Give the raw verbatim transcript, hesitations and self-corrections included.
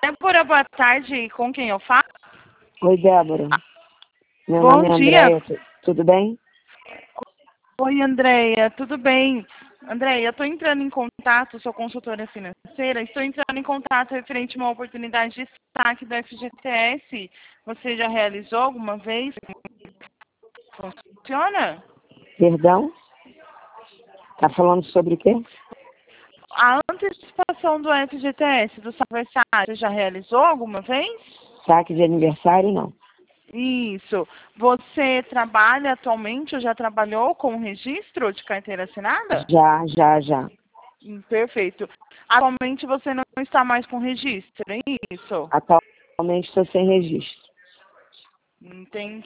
Débora, boa tarde. Com quem eu falo? Oi, Débora. Meu Bom nome é dia. Andréia. Tu- Tudo bem? Oi, Andréia. Tudo bem? Andréia, eu estou entrando em contato, sou consultora financeira, estou entrando em contato referente a uma oportunidade de destaque do F G T S. Você já realizou alguma vez? Funciona? Perdão? Tá falando sobre o quê? A antecipação do F G T S, do seu aniversário, você já realizou alguma vez? Saque de aniversário, não. Isso. Você trabalha atualmente ou já trabalhou com registro de carteira assinada? Já, já, já. Hum, Perfeito. Atualmente você não está mais com registro, é isso? Atualmente estou sem registro. Entendi.